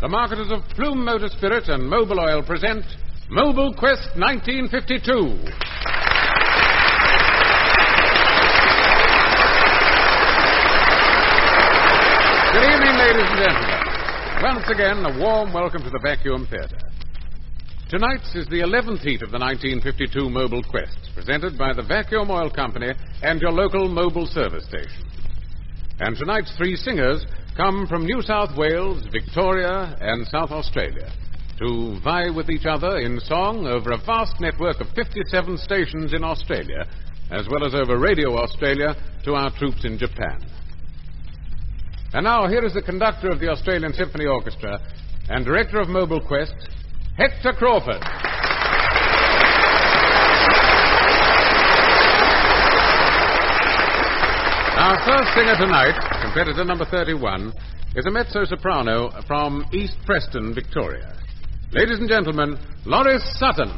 the marketers of Plume Motor Spirit and Mobil Oil present Mobil Quest 1952. Good evening, ladies and gentlemen. Once again, a warm welcome to the Vacuum Theatre. Tonight's is the 11th heat of the 1952 Mobil Quest, presented by the Vacuum Oil Company and your local Mobil service station. And tonight's three singers come from New South Wales, Victoria, and South Australia to vie with each other in song over a vast network of 57 stations in Australia, as well as over Radio Australia to our troops in Japan. And now, here is the conductor of the Australian Symphony Orchestra and director of Mobil Quest, Hector Crawford. Our first singer tonight, competitor number 31, is a mezzo-soprano from East Preston, Victoria. Ladies and gentlemen, Loris Sutton.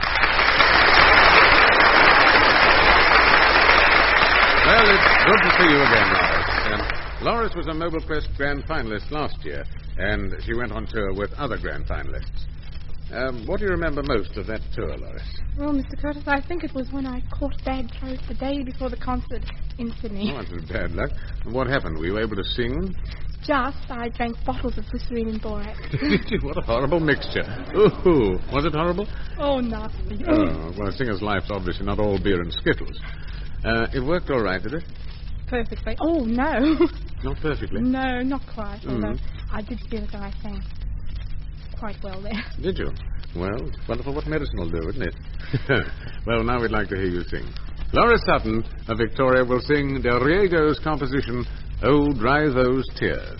Well, it's good to see you again, Loris. Loris was a Mobil Quest Grand Finalist last year, and she went on tour with other Grand Finalists. What do you remember most of that tour, Loris? Well, Mr. Curtis, I think it was when I caught bad throat the day before the concert in Sydney. Oh, that was bad luck. And what happened? Were you able to sing? I drank bottles of glycerine and borax. Did you? What a horrible mixture. Ooh, was it horrible? Oh, nasty. Oh, well, a singer's life's obviously not all beer and Skittles. It worked all right, did it? Perfectly. Oh, no. Not perfectly? No, not quite. Although I did feel that I sang quite well there. Did you? Well, it's wonderful what medicine will do, isn't it? Well, now we'd like to hear you sing. Loris Sutton of Victoria will sing Del Riego's composition, Oh, Dry Those Tears.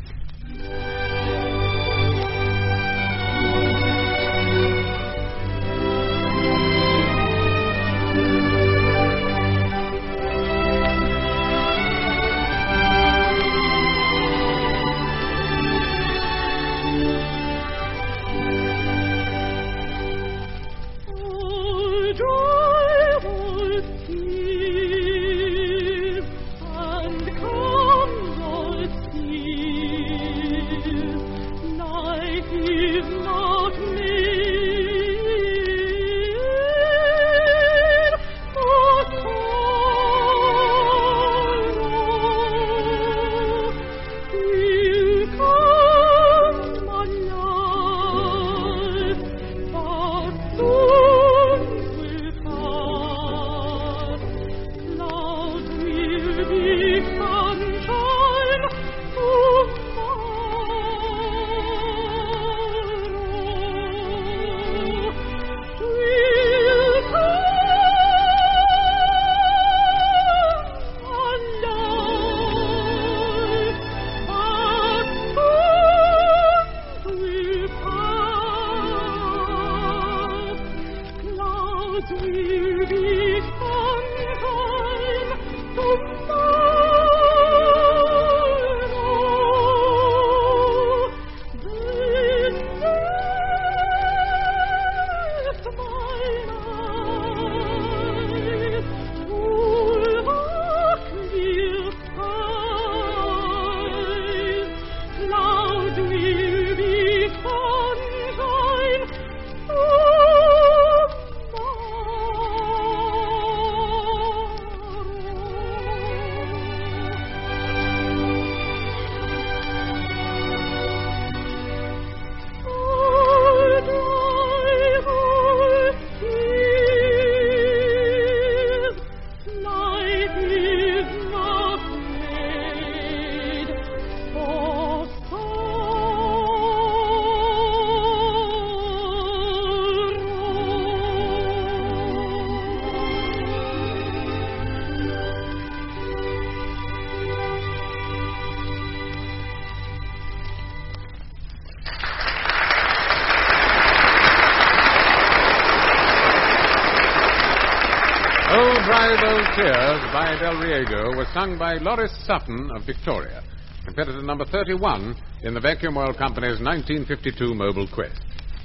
Dry Those Tears by Del Riego was sung by Loris Sutton of Victoria, competitor number 31 in the Vacuum Oil Company's 1952 Mobil Quest.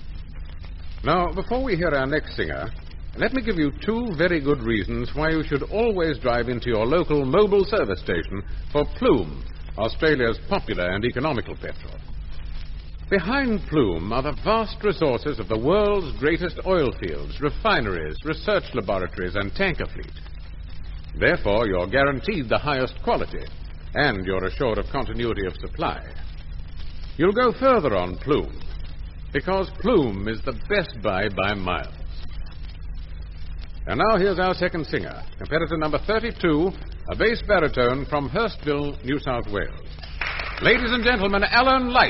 Now, before we hear our next singer, let me give you two very good reasons why you should always drive into your local Mobil service station for Plume, Australia's popular and economical petrol. Behind Plume are the vast resources of the world's greatest oil fields, refineries, research laboratories, and tanker fleet. Therefore, you're guaranteed the highest quality, and you're assured of continuity of supply. You'll go further on Plume, because Plume is the best buy by miles. And now here's our second singer, competitor number 32, a bass baritone from Hurstville, New South Wales. Ladies and gentlemen, Alan Light.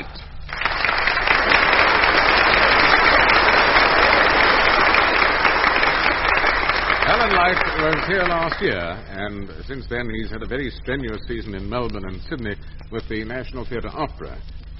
Alan Light was here last year, and since then he's had a very strenuous season in Melbourne and Sydney with the National Theatre Opera.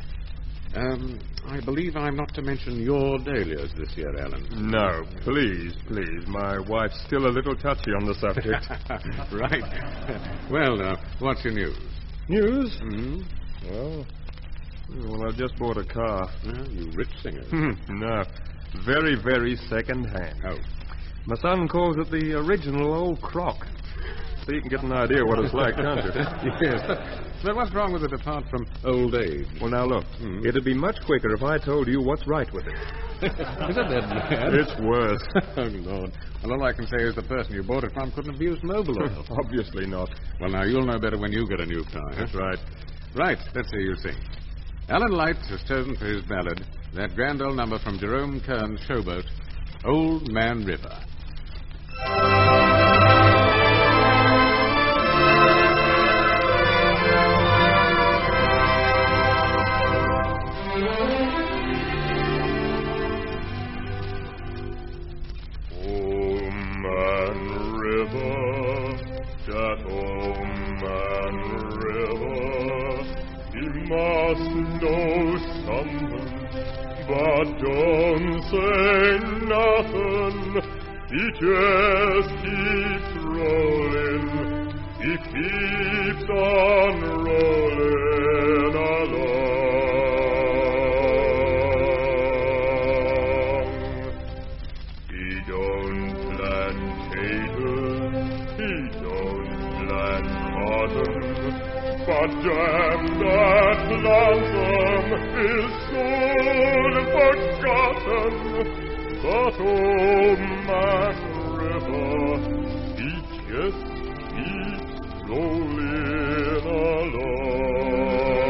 I believe I'm not to mention your dahlias this year, Alan. No, please. My wife's still a little touchy on the subject. Right. Well, what's your news? News? Mm-hmm. Well, I just bought a car. Well, you rich singer. No, very, very second-hand. Oh. My son calls it the original old crock. So you can get an idea what it's like, can't you? Yes. But what's wrong with it apart from old age? Well, now, look. It'd be much quicker if I told you what's right with it. Isn't that bad? It's worse. Oh, Lord. Well, all I can say is the person you bought it from couldn't have used Mobil oil. Obviously not. Well, now, you'll know better when you get a new car. That's right. Right. Let's hear you sing. Alan Light has chosen for his ballad that grand old number from Jerome Kern's Showboat, Old Man River. But don't say nothing. He just keeps rolling. He keeps on rolling along. He don't plant taters. He don't plant cotton. But damn that lonesome is soon forgotten. But old Man River, he just keeps rolling along.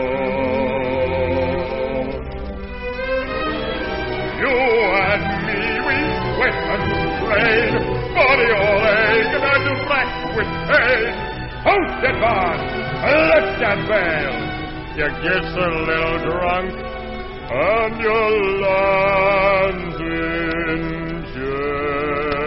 You and me, we sweat and strain, body all ache and racked with pain. Hold it, man! Lift that veil! You gets a little drunk, and you lands in jail.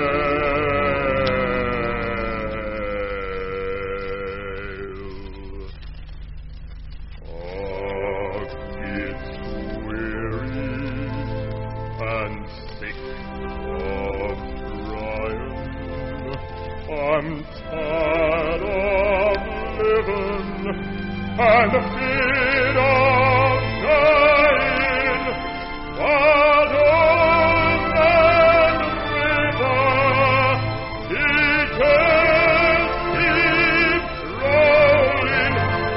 Oh, it's weary and sick of trying. I'm tired of living and afraid of dying. But old Man River, he just keeps rolling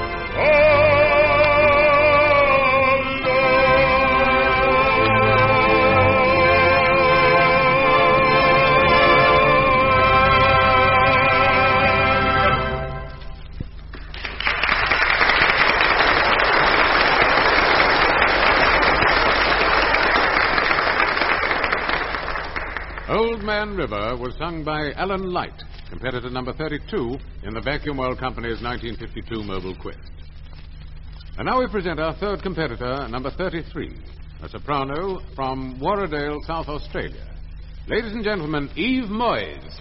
Old Man River was sung by Alan Light, competitor number 32 in the Vacuum Oil Company's 1952 Mobil Quest. And now we present our third competitor, number 33, a soprano from Warradale, South Australia. Ladies and gentlemen, Eve Moyes.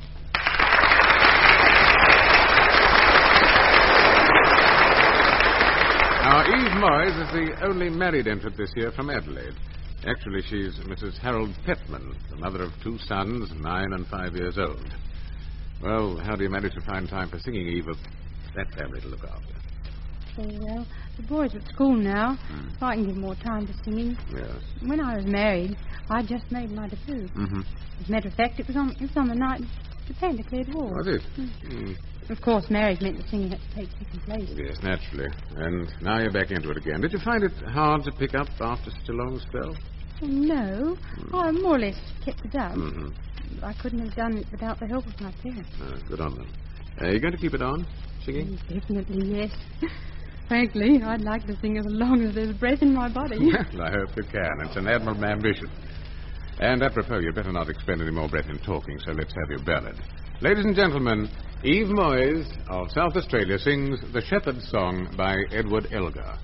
Now, Eve Moyes is the only married entrant this year from Adelaide. Actually, she's Mrs. Harold Petman, the mother of two sons, 9 and 5 years old. Well, how do you manage to find time for singing, Eve, with that family to look after? Oh, well, the boy's at school now, so I can give more time to singing. Yes. When I was married, I just made my debut. Mm-hmm. As a matter of fact, it was on the night Japan declared war. Was it? Of course, Mary's meant the singing had to take second place. Yes, naturally. And now you're back into it again. Did you find it hard to pick up after such a long spell? No. I more or less kept it up. Mm-hmm. I couldn't have done it without the help of my parents. Good on them. Are you going to keep it on, singing? Definitely, yes. Frankly, I'd like to sing as long as there's breath in my body. Well, I hope you can. It's an admirable ambition. And apropos, you'd better not expend any more breath in talking, so let's have your ballad. Ladies and gentlemen, Eve Moyes of South Australia sings The Shepherd's Song by Edward Elgar.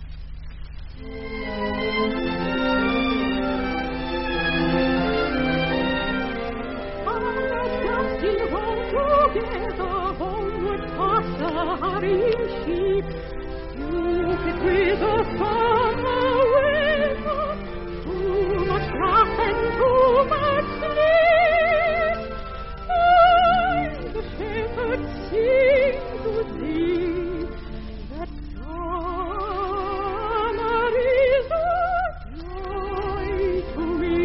Together homeward past the hurrying sheep, stupid with the summer weather, too much wrath and too much sleep. And the shepherd sings to thee that summer is a joy to me.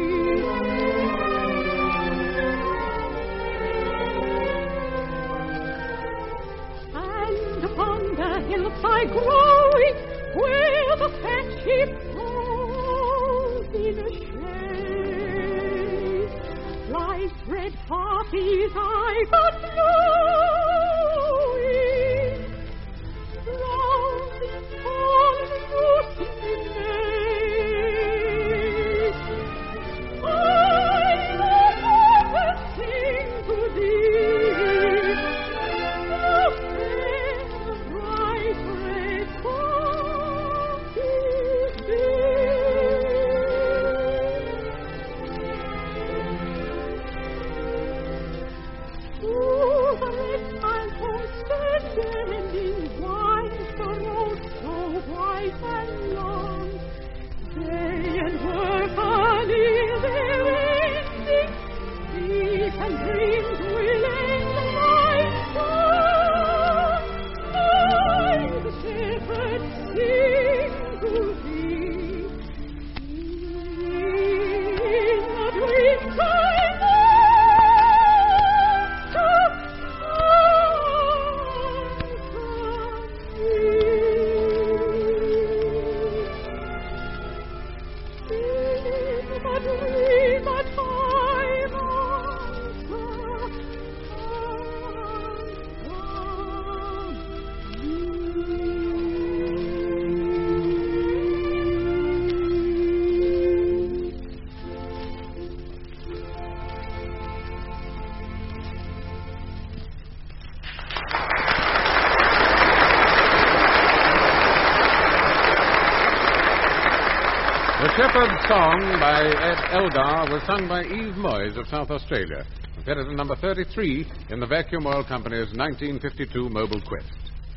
Upon the hillside growing, where the fat sheep pause in a shade, life's red poppies I but blowing, round the fallen rooting maize. I will sing to thee. The Shepherd's Song by Ed Elgar was sung by Eve Moyes of South Australia, competitor number 33 in the Vacuum Oil Company's 1952 Mobile Quest.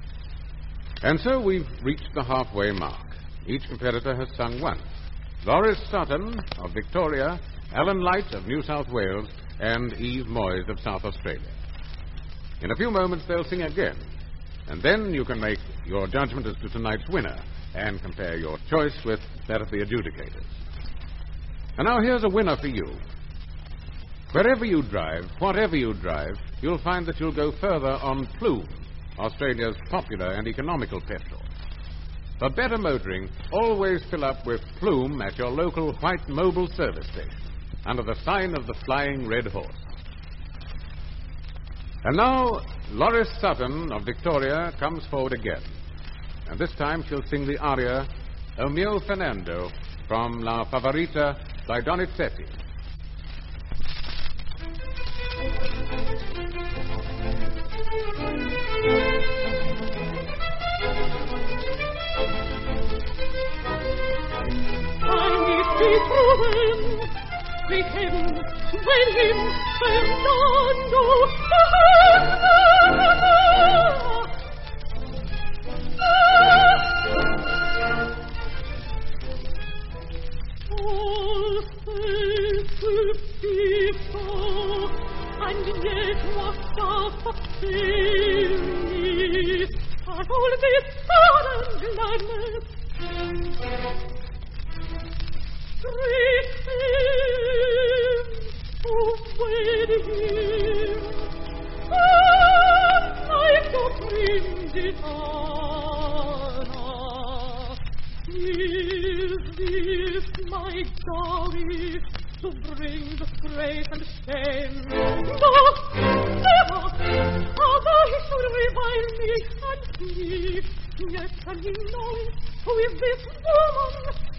And so we've reached the halfway mark. Each competitor has sung once. Loris Sutton of Victoria, Alan Light of New South Wales, and Eve Moyes of South Australia. In a few moments they'll sing again, and then you can make your judgment as to tonight's winner and compare your choice with that of the adjudicators. And now here's a winner for you. Wherever you drive, whatever you drive, you'll find that you'll go further on Plume, Australia's popular and economical petrol. For better motoring, always fill up with Plume at your local white mobile service station, under the sign of the Flying Red Horse. And now, Loris Sutton of Victoria comes forward again. And this time she'll sing the aria, O mio Fernando, from La Favorita by Donizetti. With him, Fernando. All faces before, and yet what doth fail me? And all this sudden gladness. Greet him who wed him, and gitana. Is this my dowry to bring disgrace and shame? No, never! Although he should revile me and me, yet can he know who is this woman?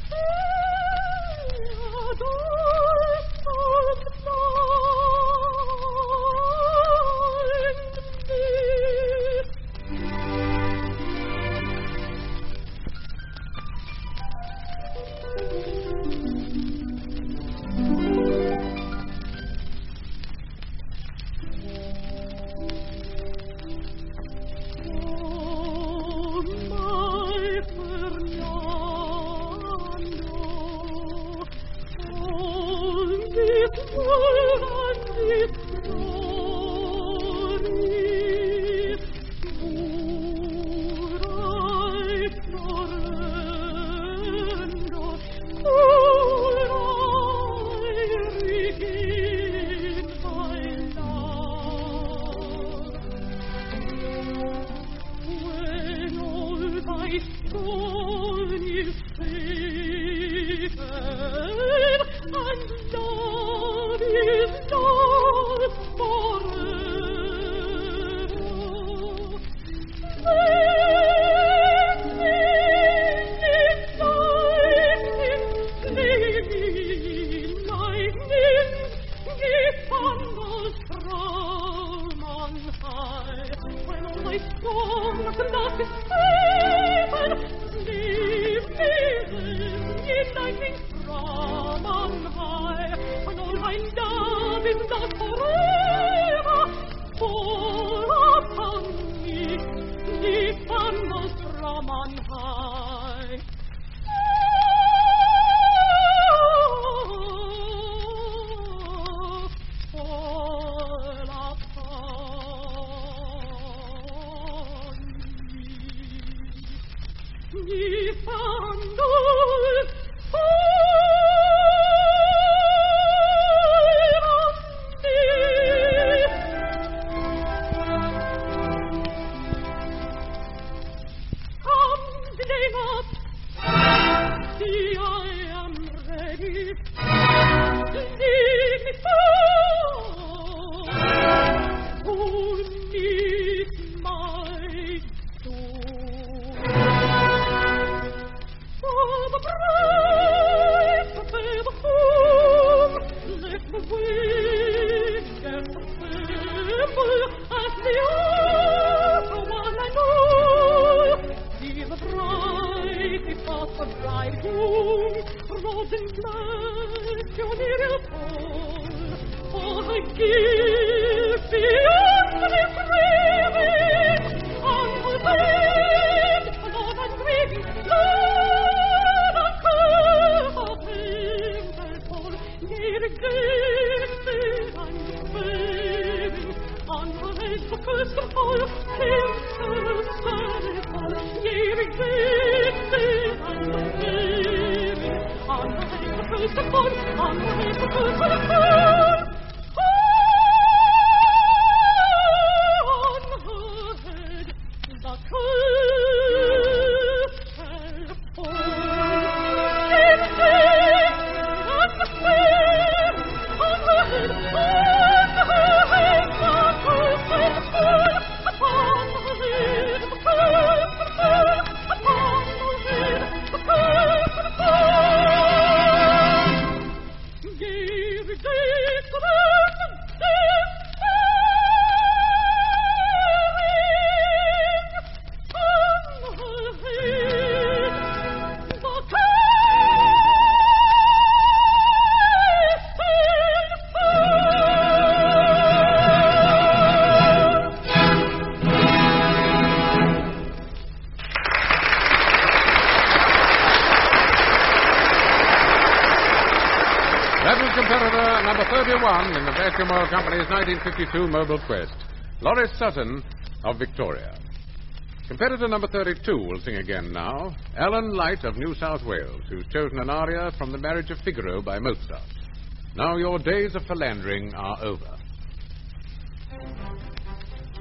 Competitor number 31 in the Vacuum Oil Company's 1952 Mobile Quest, Loris Sutton of Victoria. Competitor number 32 will sing again now, Alan Light of New South Wales, who's chosen an aria from The Marriage of Figaro by Mozart. Now your days of philandering are over.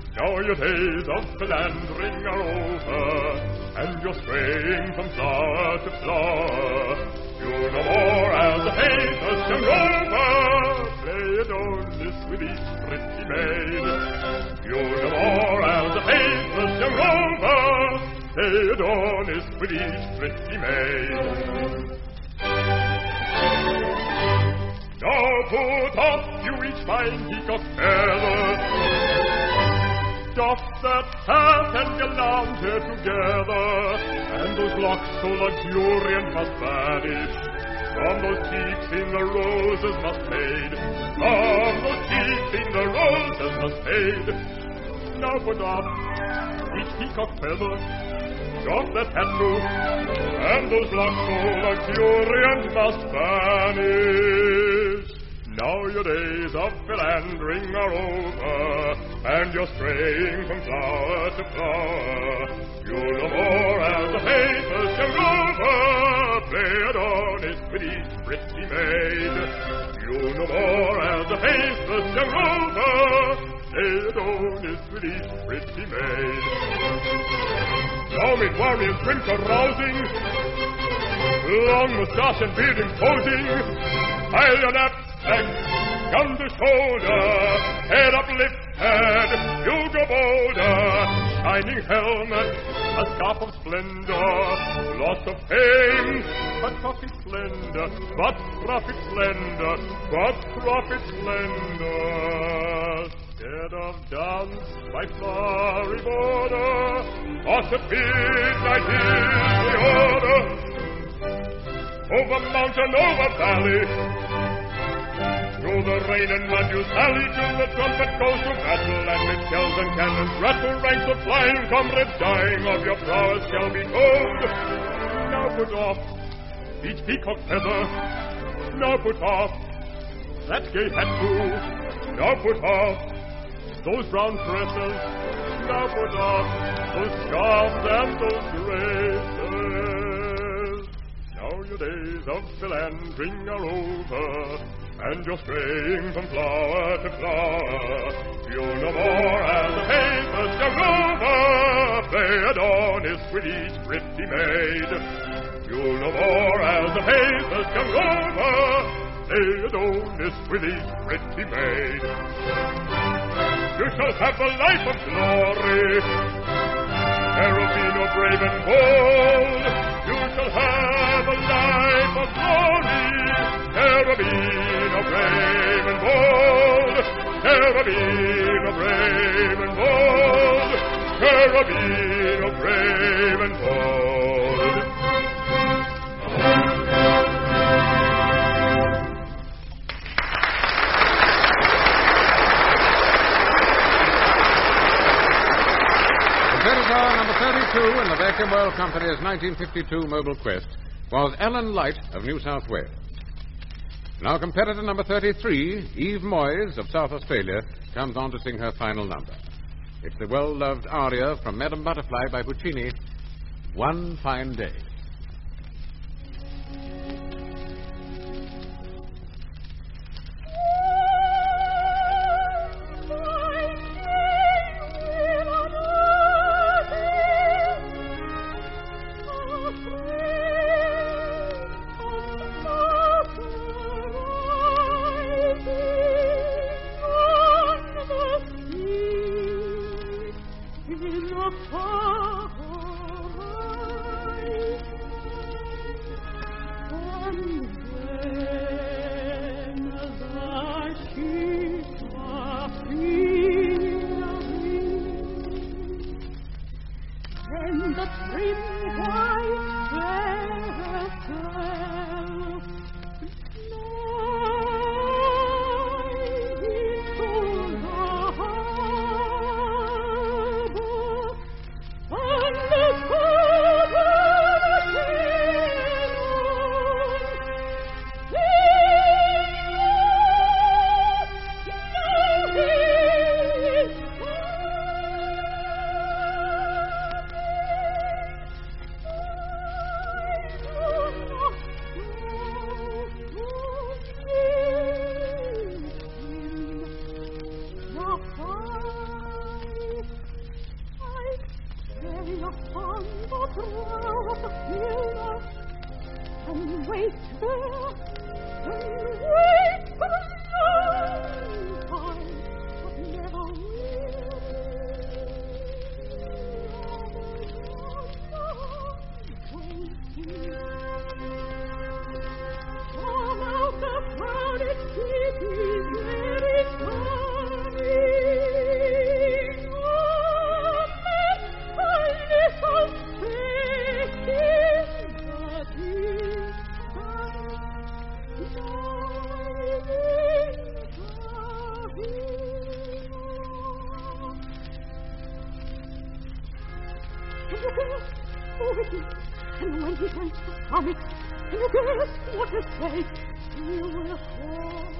Now your days of philandering are over, and you're straying from flower to flower. You no more as a faithless young rover, play Adonis with each pretty maid. You no more as a faithless young rover, play Adonis with each pretty maid. Now put off, you each fine peacock feather, doff that hat and gallant hair together, and those locks so luxuriant must vanish. From those cheeks in the roses must fade. From those cheeks in the roses must fade. Now put off each peacock feather, doff that hat too, and those locks so luxuriant must vanish. Now your days of philandering are over, and you're straying from flower to flower. You no more as a faithless young rover, play Adonis with each pretty maid. You no more as a faithless young rover, play Adonis with each pretty maid. Now mid warriors drink carousing, long moustache and beard imposing, bayonet gun to shoulder, head uplifted, you go bolder, shining helmet, a scarf of splendor, loss of fame, but profit slender, but profit slender, but profit slender. Scared of dance by flowery border, gossip midnight is the order. Over mountain, over valley, through the rain and mud you sally, till the trumpet goes to battle, and with shells and cannons rattle, ranks of flying comrades dying of your prowess shall be told. Now put off each peacock feather, now put off that gay hat too, now put off those brown tresses, now put off those scarves and those graces. Now your days of philandering are over, and you're straying from flower to flower. You no more as a faithless young rover, play Adonis with each pretty maid. You no more as a faithless young rover, play Adonis with each pretty maid. You shall have a life of glory, there will be no brave and bold. You shall have a life of glory, there will be no brave and bold. There will be no brave and bold. There will be no brave and bold. Competitor number 32 in the Vacuum World Company's 1952 Mobile Quest was Ellen Light of New South Wales. Now competitor number 33, Eve Moyes of South Australia, comes on to sing her final number. It's the well-loved aria from Madame Butterfly by Puccini, One Fine Day. And when he went to summit, can you guess what to say? You will hold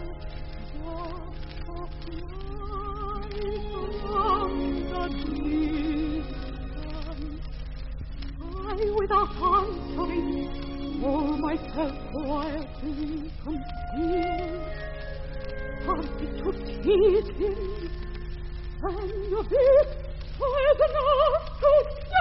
the distance. I, without answering, hold myself quietly concealed. Started to tease him, and a bit was enough to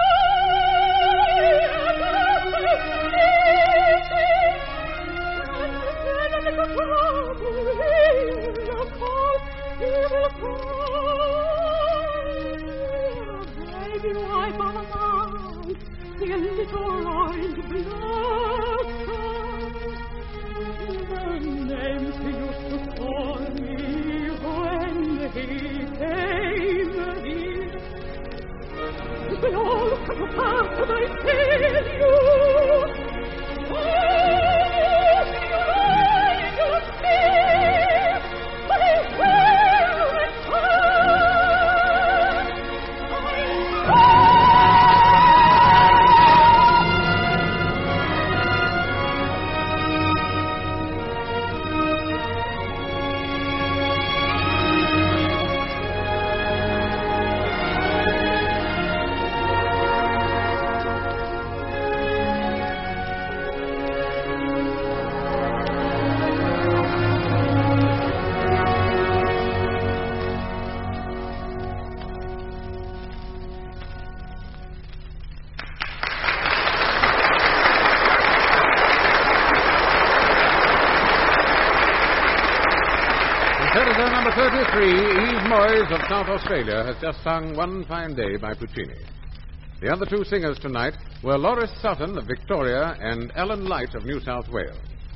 Competitor number 33, Eve Moyes of South Australia, has just sung One Fine Day by Puccini. The other two singers tonight were Loris Sutton of Victoria and Ellen Light of New South Wales.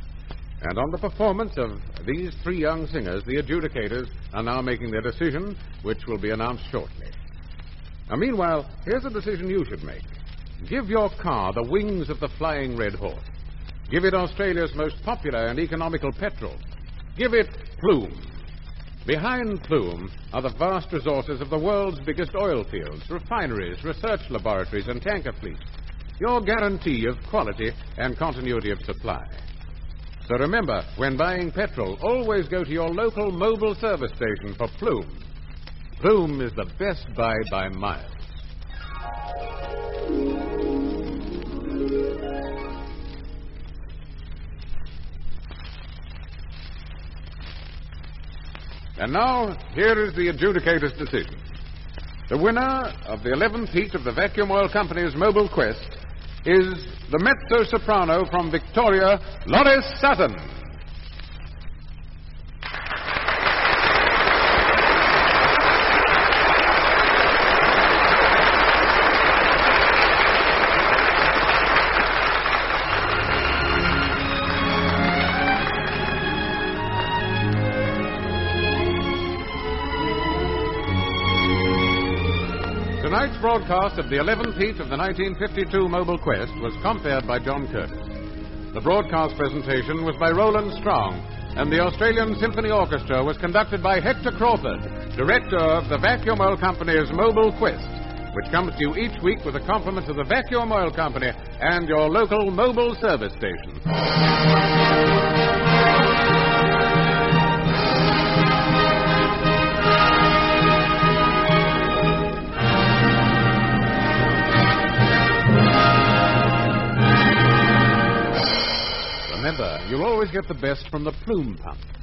And on the performance of these three young singers, the adjudicators are now making their decision, which will be announced shortly. Now, meanwhile, here's a decision you should make. Give your car the wings of the Flying Red Horse. Give it Australia's most popular and economical petrol. Give it Plume. Behind Plume are the vast resources of the world's biggest oil fields, refineries, research laboratories, and tanker fleets. Your guarantee of quality and continuity of supply. So remember, when buying petrol, always go to your local mobile service station for Plume. Plume is the best buy by miles. And now, here is the adjudicator's decision. The winner of the 11th heat of the Vacuum Oil Company's Mobile Quest is the mezzo-soprano from Victoria, Loris Sutton. Tonight's broadcast of the 11th heat of the 1952 Mobile Quest was compared by John Curtis. The broadcast presentation was by Roland Strong, and the Australian Symphony Orchestra was conducted by Hector Crawford, director of the Vacuum Oil Company's Mobile Quest, which comes to you each week with a compliment to the Vacuum Oil Company and your local mobile service station. Remember, you'll always get the best from the Plume pump.